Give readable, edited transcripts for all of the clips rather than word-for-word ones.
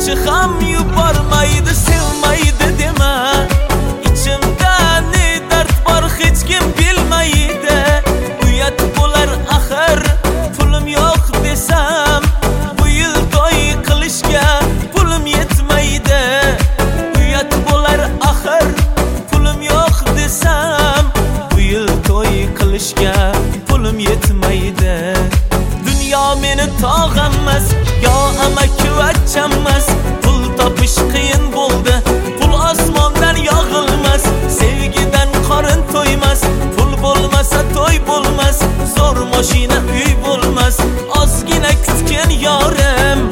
yaxshi ham yubormaydi, sevmaydi dema. İçimda ne dard bor hech kim bilmaydi. Uyat bo'lar axir pulim yo'q desam, bu yil to'y qilishga pulim yetmaydi. Uyat bo'lar axir pulim yo'q desam, bu yil to'y qilishga pulim yetmaydi. Dunyo meni tog'ammas, yo amakivachchammas. Pul topish qiyin bo'ldi, pul osmondan yog'ilmas. Sevgidan qorin to'ymas, pul bo'lmasa to'y bo'lmas. Zo'r mashina uy bo'lmas, ozgina kutgan yorim.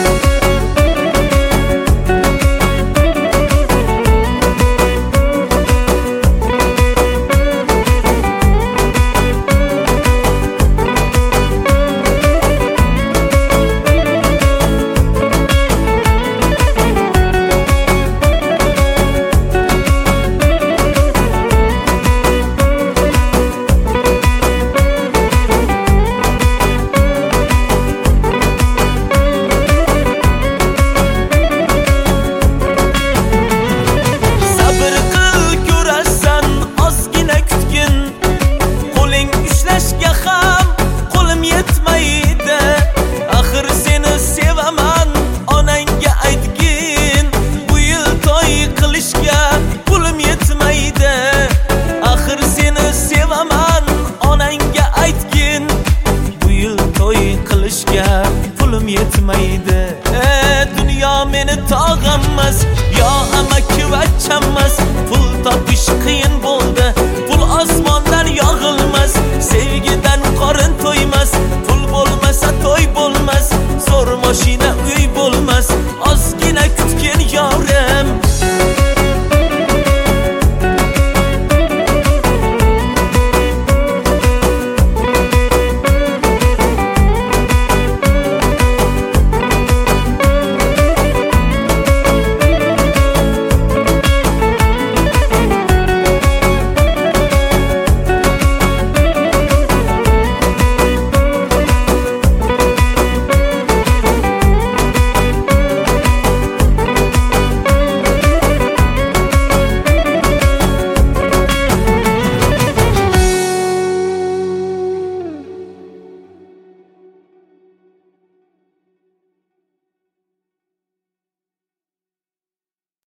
Pulim yetmaydi. Dunyo meni tog'ammas, yo amakivachchammas. Pul topish qiyin bo'ldi, pul osmondan yog'ilmas. Sevgidan qorin to'ymas,